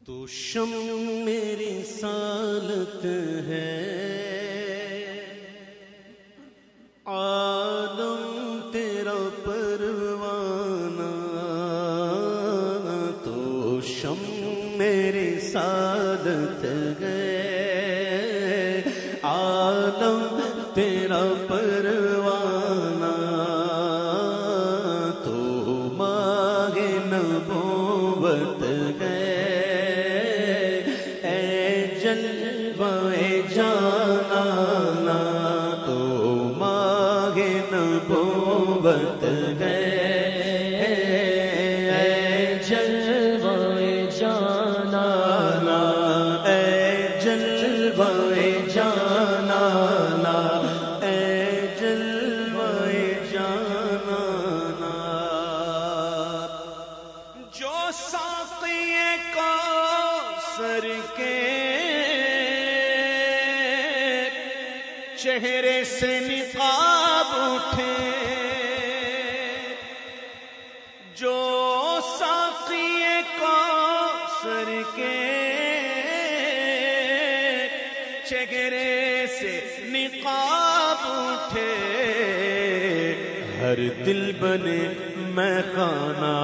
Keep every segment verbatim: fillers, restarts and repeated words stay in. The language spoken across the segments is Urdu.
تو شم میری سالت ہے، عالم تیرا پروانہ، تو شم میری سالت ہے، عالم تیرا پروانہ، تو ماہ نبوت ہے، اے جلوہ جانانا، تو ماہ نبوت ہے، اے جلوہ جانانا، اے جلوہ جانانا، اے جلوہ جانانا، جو ساقی کوثر کے چہرے سے نقاب اٹھے، جو ساقی کوثر کے چہرے سے نقاب اٹھے، ہر دل بنے میں خانہ،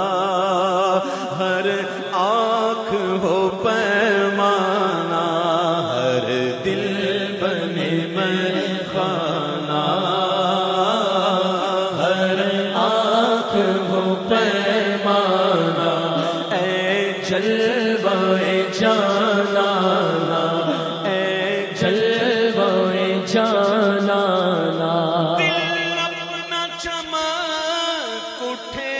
ہر آنکھ ہو پیمانہ، ہر دل بنے میں خانہ، ہر آنکھ ہو پیمانہ، اے جلوہ جانانا، اے جلوہ جانانا، دل اپنا چمک اٹھے،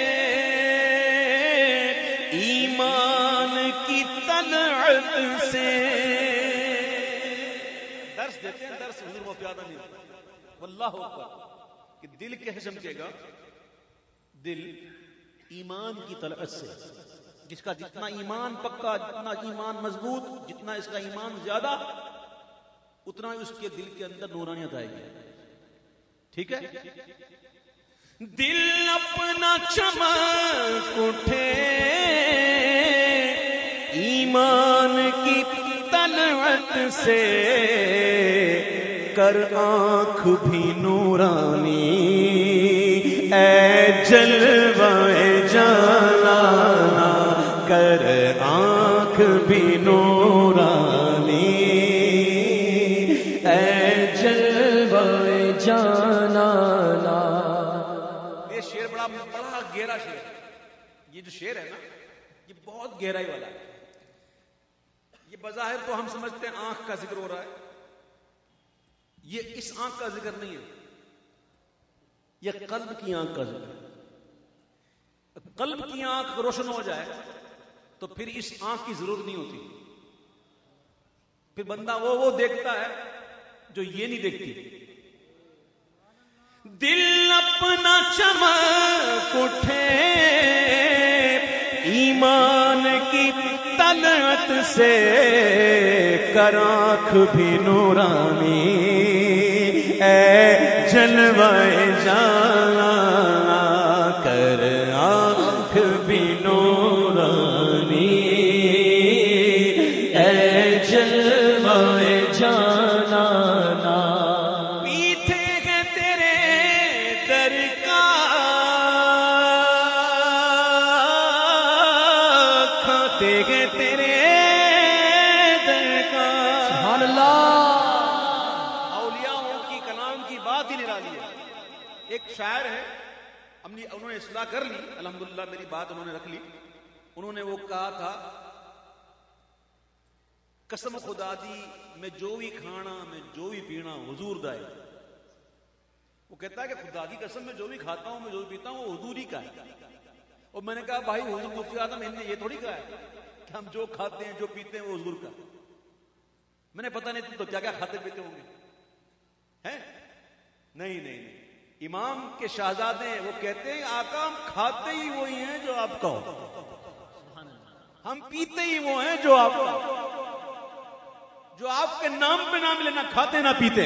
ایمان کی طلعت سے، درس دیتے ہیں، درس حضور وہ پیادہ نہیں واللہ اکبر، کہ دل کیسے چمکے گا؟ دل ایمان کی طلعت سے، جس کا جتنا ایمان پکا، جتنا ایمان مضبوط، جتنا اس کا ایمان زیادہ، اتنا اس کے دل کے اندر نورانیت آئے گی. ٹھیک ہے؟ دل اپنا چمک اٹھے، ایمان کی طلعت سے، کر آنکھ بھی نورانی، اے جلوہ جانانا، کر آنکھ بھی نورانی، اے جلوہ جانانا. یہ شعر بڑا بڑا گہرا شعر ہے. یہ جو شعر ہے نا، یہ بہت گہرائی والا ہے. یہ بظاہر تو ہم سمجھتے ہیں آنکھ کا ذکر ہو رہا ہے، یہ اس آنکھ کا ذکر نہیں ہے، یہ قلب کی آنکھ کا ذکر ہے. قلب کی آنکھ روشن ہو جائے تو پھر اس آنکھ کی ضرورت نہیں ہوتی، پھر بندہ وہ وہ دیکھتا ہے جو یہ نہیں دیکھتی. دل اپنا چمک اٹھے، ایمان کی طلعت سے، کر آنکھ بھی نورانی، اے جلوہ جانانا، کر آنکھ بھی نورانی، اے جلوہ جانانا. پیتے ہیں تیرے در کا، کھاتے ہیں تیرے در کا. سبحان اللہ. اولیاءوں کی کلام کی بات ہی نرالی ہے. ایک شاعر ہے، انہوں نے اصلاح کر لی الحمدللہ، میری بات انہوں نے رکھ لی. انہوں نے وہ کہا تھا، قسم خدا دی میں جو بھی کھانا، میں جو بھی پینا حضور دائے. وہ کہتا ہے کہ خدا کی قسم میں جو بھی کھاتا ہوں، میں جو بھی پیتا ہوں، وہ حضور ہی کا ہے. اور میں نے کہا بھائی حضور مفتی اعظم نے یہ تھوڑی کہا ہے کہ ہم جو کھاتے ہیں جو پیتے ہیں وہ حضور کا. میں نے پتہ نہیں تم تو کیا کیا کھاتے پیتے ہوں گے. ہیں؟ نہیں نہیں نہیں، امام کے شہزادے وہ کہتے ہیں آقا ہم کھاتے ہی وہی ہیں جو آپ کا ہو، ہم پیتے ہی وہ ہیں جو آپ کا، جو آپ کے نام پہ نام لینا، کھاتے نہ پیتے.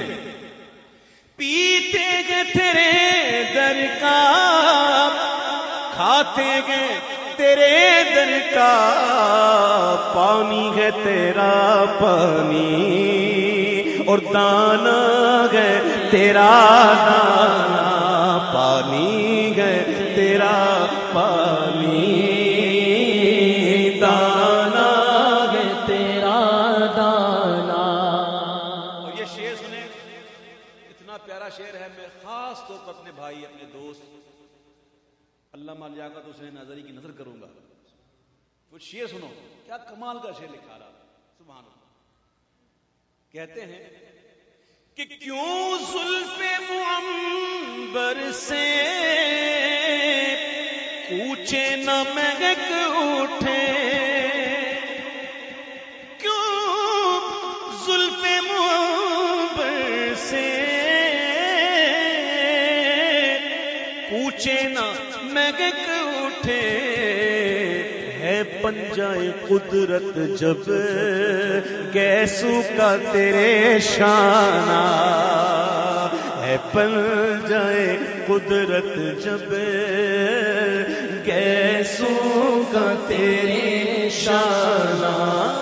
پیتے گے تیرے در کا، کھاتے گے تیرے در کا، پانی ہے تیرا پانی اور دانا ہے تیرا دانا، پانی ہے تیرا پانی دانا ہے تیرا دانا۔ اور یہ شعر سنیں، اتنا پیارا شعر ہے، میں خاص طور پر اپنے بھائی اپنے دوست علامہ لیاقت حسین نظری کی نظر کروں گا۔ وہ شعر سنو، کیا کمال کا شعر لکھا رہا، سبحان اللہ۔ کہتے ہیں کہ کیوں زلف معنبر سے کوچے نہ مہک اٹھے، کیوں زلف معنبر سے کوچے نہ مہک اٹھے، ہے پنجائے قدرت جب گیسو کا تیرے شانہ، ہے پنجائے قدرت جب گیسو کا تیرے شانہ،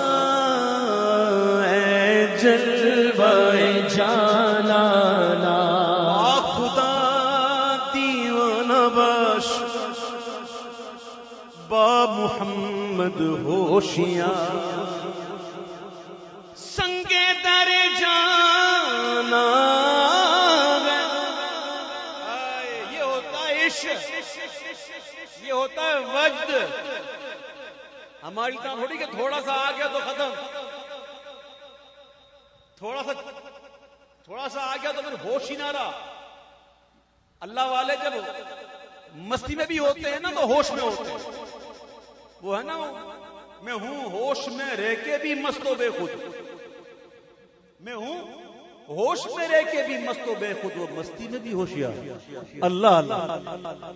اے جلوہ جانانا، خدا دیوانہ باش با محمد ہوشیاں، سنگے در جانا، یہ ہوتا ہے عشق، یہ ہوتا ہے وجد۔ ہماری طرح تھوڑی کہ تھوڑا سا آ گیا تو ختم، تھوڑا سا تھوڑا سا آ گیا تو پھر ہوش ہی نہ رہا۔ اللہ والے جب مستی میں بھی ہوتے ہیں نا تو ہوش میں ہوتے ہیں، وہ ہے نا میں ہوں ہوش میں رہ کے بھی مست و بے خود، میں ہوں ہوش میں رہ کے بھی مست و بے خود، وہ مستی میں بھی ہوشیار۔ اللہ اللہ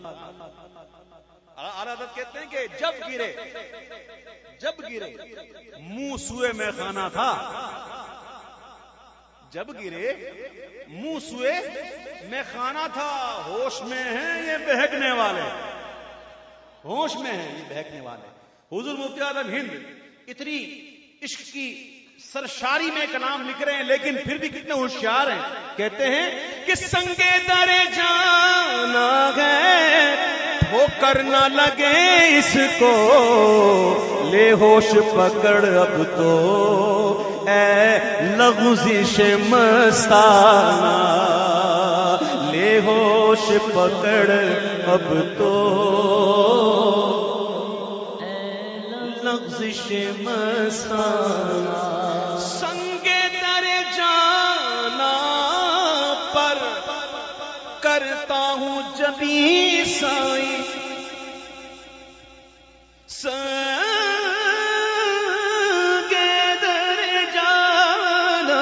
عرادت کہتے ہیں کہ جب گرے جب گرے منہ سوئے میں خانہ تھا، جب گرے منہ سوئے میں خانہ تھا، ہوش میں ہیں یہ بہکنے والے، ہوش میں ہیں یہ بہکنے والے۔ حضور مفتی اعظم ہند اتنی عشق کی سرشاری میں کلام لکھ رہے ہیں، لیکن پھر بھی کتنے ہوشیار ہیں۔ کہتے ہیں کہ سنگے در جانا ہے ہو کر نہ لگے اس کو، لے ہوش پکڑ اب تو اے لغزش مستانہ، لے ہوش پکڑ اب تو لغزش مستانہ، سنگے در جانا پر کرتا ہوں جبیں سائی، سنگے در جانا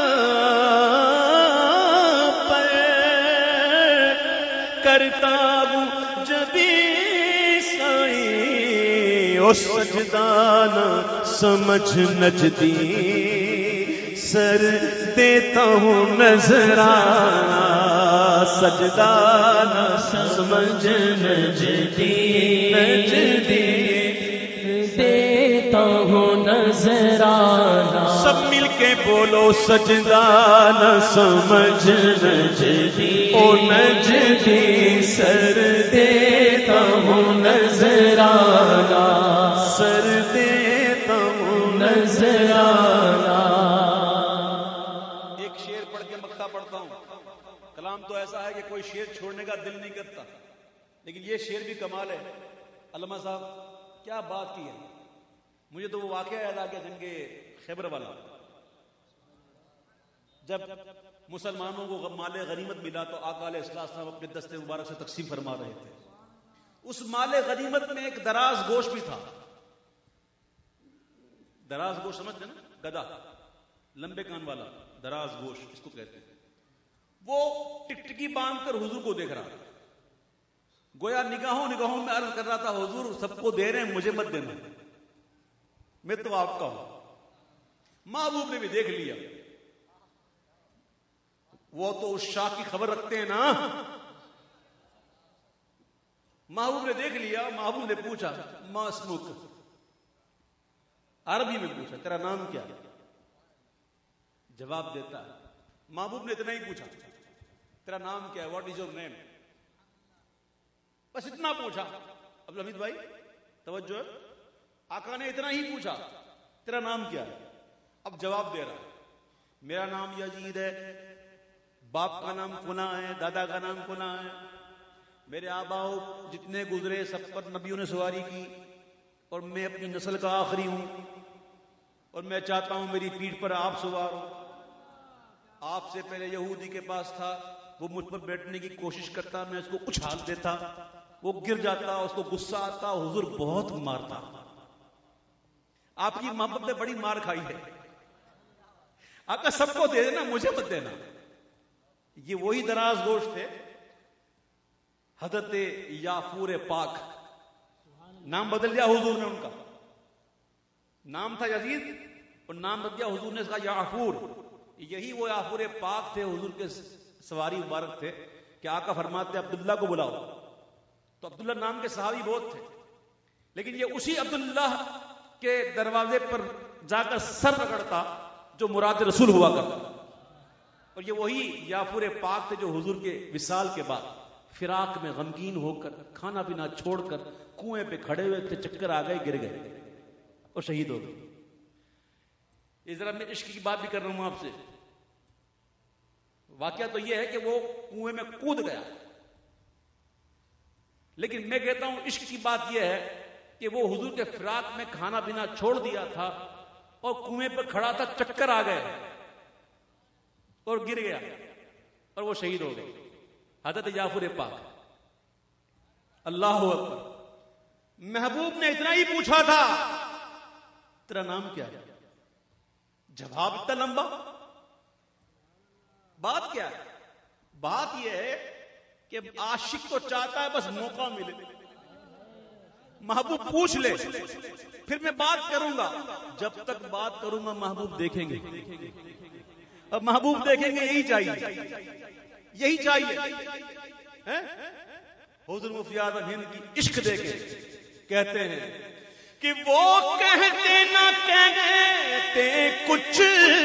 پر کرتا ہوں جبیں سائی، او سجدانہ سمجھ نجدی سر دیتا ہوں نذرانہ، سجدانہ سمجھ نجدی نجدی دیتا ہوں نذرانہ، سب مل کے بولو سجدانہ سمجھ نجدی، او نجدی سر دیتا ہوں نذرانہ، سر دیتا ہوں نذرانہ۔ ایک شعر پڑھ کے مکتا پڑھتا ہوں، کلام تو ایسا ہے کہ کوئی شعر چھوڑنے کا دل نہیں کرتا، لیکن یہ شعر بھی کمال ہے۔ علامہ صاحب کیا بات کی ہے، مجھے تو وہ واقعہ یاد آ گیا جنگ خیبر والا، جب مسلمانوں کو مال غنیمت ملا تو آقا علیہ السلام اپنے دستے مبارک سے تقسیم فرما رہے تھے۔ اس مال غنیمت میں ایک دراز گوشت بھی تھا، دراز گوشت سمجھتے نا، گدا لمبے کان والا دراز گوشت اس کو کہتے ہیں۔ وہ ٹکٹکی باندھ کر حضور کو دیکھ رہا تھا، گویا نگاہوں نگاہوں میں عرض کر رہا تھا حضور سب کو دے رہے ہیں مجھے مت دینا، میں تو آپ کا ہوں۔ محبوب نے بھی دیکھ لیا، وہ تو اس شاہ کی خبر رکھتے ہیں نا، محبوب نے دیکھ لیا۔ محبوب نے پوچھا ما اسمک، عربی میں پوچھا تیرا نام کیا ہے؟ جواب دیتا ہے. محبوب نے اتنا ہی پوچھا تیرا نام کیا ہے, واٹ از یور نیم, بس اتنا پوچھا. اب حمید بھائی توجہ ہے, آقا نے اتنا ہی پوچھا تیرا نام کیا ہے. اب جواب دے رہا ہے میرا نام یزید ہے, باپ کا نام کنا ہے, دادا کا نام کنا ہے, میرے آباؤ جتنے گزرے سب پر نبیوں نے سواری کی, اور میں اپنی نسل کا آخری ہوں, اور میں چاہتا ہوں میری پیٹھ پر آپ سوار ہو. آپ سے پہلے یہودی کے پاس تھا, وہ مجھ پر بیٹھنے کی کوشش کرتا, میں اس کو اچھال دیتا, وہ گر جاتا, اس کو غصہ آتا, حضور بہت مارتا. آپ کی محبت نے بڑی مار کھائی ہے. آقا سب کو دے دینا, مجھے مت دینا. یہ وہی دراز گوشت تھے حضرت یافور پاک, نام بدل دیا حضور نے, ان کا نام تھا یزید اور نام بدل دیا حضور نے اس کا یافور. یہی وہ یافور پاک تھے, حضور کے سواری مبارک تھے کہ آقا فرماتے عبداللہ کو بلاؤ. تو عبداللہ نام کے صحابی بہت تھے, لیکن یہ اسی عبداللہ کے دروازے پر جا کر سر رگڑتا جو مراد رسول ہوا کرتا. اور یہ وہی یافور پاک تھے جو حضور کے وصال کے بعد فراق میں غمگین ہو کر کھانا پینا چھوڑ کر کنویں پہ کھڑے ہوئے تھے, چکر آ گئے, گر گئے اور شہید ہو گئے. یہ ذرا میں عشق کی بات بھی کر رہا ہوں آپ سے. واقعہ تو یہ ہے کہ وہ کنویں میں کود گیا, لیکن میں کہتا ہوں عشق کی بات یہ ہے کہ وہ حضور کے فراق میں کھانا پینا چھوڑ دیا تھا اور کنویں پہ کھڑا تھا, چکر آ گئے اور گر گیا اور وہ شہید ہو گئے. حضرت یافور پاک. اللہ اکبر. محبوب نے اتنا ہی پوچھا تھا تیرا نام کیا ہے, جواب اتنا لمبا. بات کیا ہے؟ بات یہ ہے کہ عاشق تو چاہتا ہے بس موقع ملے. محبوب پوچھ لے پھر میں بات کروں گا. جب تک بات کروں گا محبوب دیکھیں گے, اب محبوب دیکھیں گے, یہی چاہیے, یہی چاہیے. حضور مفتی اعظم ہند کی عشق دیکھیں, کہتے ہیں کہ وہ کہتے نہ کہتے کچھ,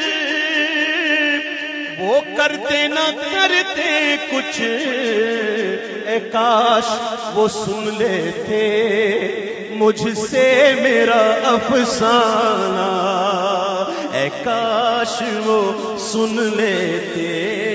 وہ کرتے نہ کرتے کچھ, اے کاش وہ سن لیتے مجھ سے میرا افسانہ, اے کاش وہ سن لیتے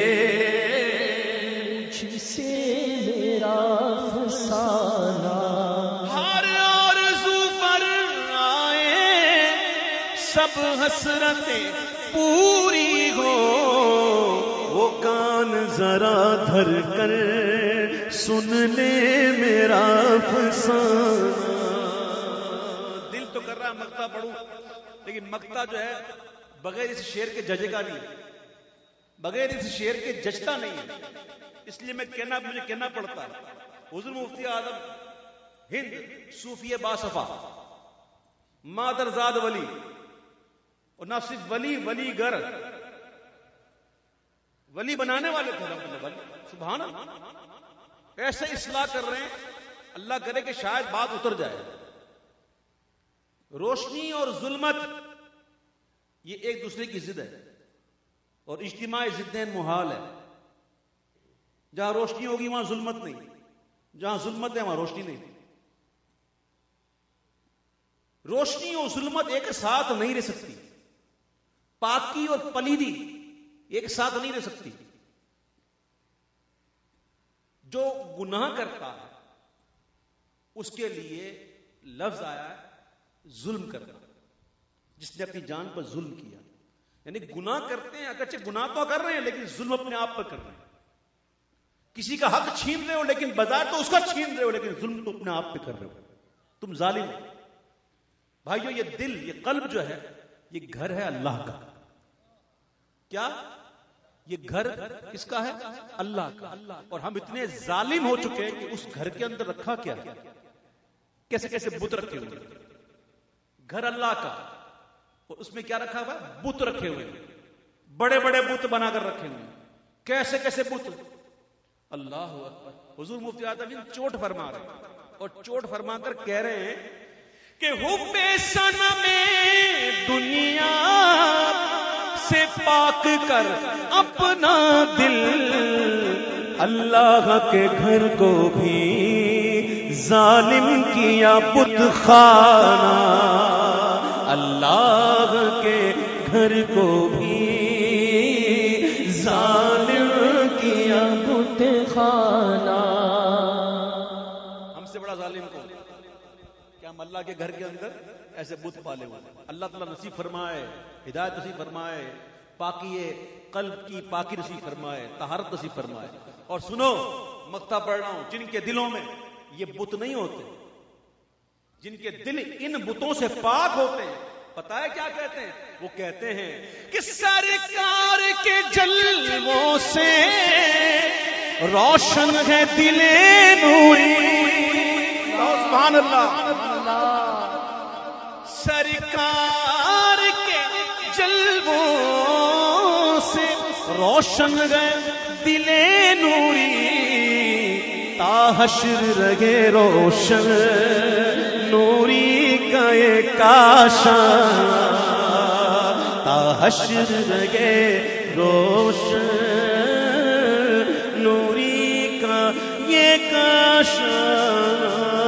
مجھ سے میرا افسانہ. ہر آرزو پر آئے سب حسرتیں پوری ہو, وہ کان ذرا دھر کر سن لے میرا افسانہ. دل تو کر رہا ہے مقطع پڑھوں, لیکن مقطع جو ہے بغیر اس شعر کے ججے گا نہیں, بغیر اس شعر کے ججتا نہیں ہے, اس لیے میں کہنا مجھے کہنا پڑتا ہے. حضور مفتی اعظم ہند صوفی باصفا, مادرزاد ولی, اور نہ صرف ولی ولی گر, ولی بنانے والے تھے. سبحان اللہ, ایسے اصلاح کر رہے ہیں, اللہ کرے کہ شاید بات اتر جائے. روشنی اور ظلمت یہ ایک دوسرے کی ضد ہے, اور اجتماع ضدین محال ہے. جہاں روشنی ہوگی وہاں ظلمت نہیں, جہاں ظلمت ہے وہاں روشنی نہیں. روشنی اور ظلمت ایک ساتھ نہیں رہ سکتی, پاکی اور پلیدی ایک ساتھ نہیں رہ سکتی. جو گناہ کرتا ہے اس کے لیے لفظ آیا ہے ظلم کرنا, جس نے اپنی جان پر ظلم کیا. یعنی گناہ کرتے ہیں, اگرچہ گناہ تو کر رہے ہیں لیکن ظلم اپنے آپ پر کر رہے ہیں. کسی کا حق چھین رہے ہو لیکن بظاہر تو اس کا چھین رہے ہو, لیکن ظلم تو اپنے آپ پہ کر رہے ہو, تم ظالم ہو. بھائیو یہ دل, یہ قلب جو ہے یہ گھر ہے اللہ کا. کیا یہ گھر کس کا ہے؟ اللہ کا. اور ہم اتنے ظالم ہو چکے ہیں کہ اس گھر کے اندر رکھا کیا, کیسے کیسے بت رکھے ہوئے. گھر اللہ کا اور اس میں کیا رکھا ہوا ہے؟ بت رکھے ہوئے, بڑے بڑے بت بنا کر رکھے ہوئے. کیسے کیسے بت. اللہ اکبر. حضور مفتی اعظم چوٹ فرما رہے ہیں, اور چوٹ فرما کر کہہ رہے ہیں کہ حب صنم کر اپنا دل اللہ کے گھر کو بھی ظالم کیا بت خانہ، اللہ کے گھر کو بھی ظالم کیا بت خانہ۔ ہم سے بڑا ظالم کون؟ کہ ہم اللہ کے گھر کے اندر ایسے بت پالے ہوئے۔ اللہ تعالیٰ نصیب فرمائے، ہدایت نصیب فرمائے، پاکی قلب کی پاکی نصیب فرمائے، طہارت نصیب فرمائے۔ اور سنو، مقطع پڑھ رہا ہوں، جن کے دلوں میں یہ بت نہیں ہوتے، جن کے دل ان بتوں سے پاک ہوتے ہیں، پتہ ہے کیا کہتے ہیں؟ وہ کہتے ہیں کہ سرکار کے جلووں سے روشن ہے دل نوری۔ سبحان اللہ۔ سرکار کے جلووں سے روشن ہے دل نوری، تا حشر رہے روشن نوری کا یہ کاشان، تا حشر رہے روشن نوری کا یہ کاشان۔